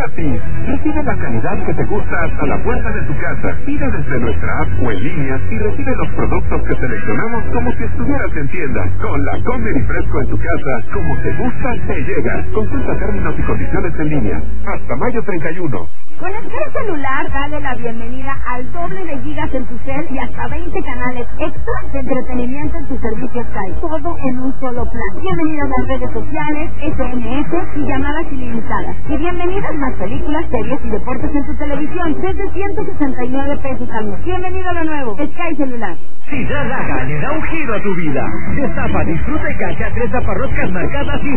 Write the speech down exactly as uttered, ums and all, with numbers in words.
gratis. Recibe la calidad que te gusta hasta la puerta de tu casa. Pide desde nuestra app o en línea y recibe los productos que seleccionamos como si estuvieras en tienda. Con la Comer y Fresco en tu casa, como te gusta, te llega. Consulta términos y condiciones en línea. Hasta mayo treinta y uno. Con el celular, dale la bienvenida al doble de gigas en tu cel y hasta veinte canales extra de entretenimiento en tu servicio Sky. Todo en un solo plan. Bienvenido a las redes sociales, S M S y llamadas ilimitadas. Y bienvenidas más películas, series y deportes en tu televisión desde ciento sesenta y nueve pesos al mes. Bienvenido de nuevo, Sky Celular. Si da Daga le da un giro a tu vida. Destapa, disfruta y cancha tres taparroscas marcadas y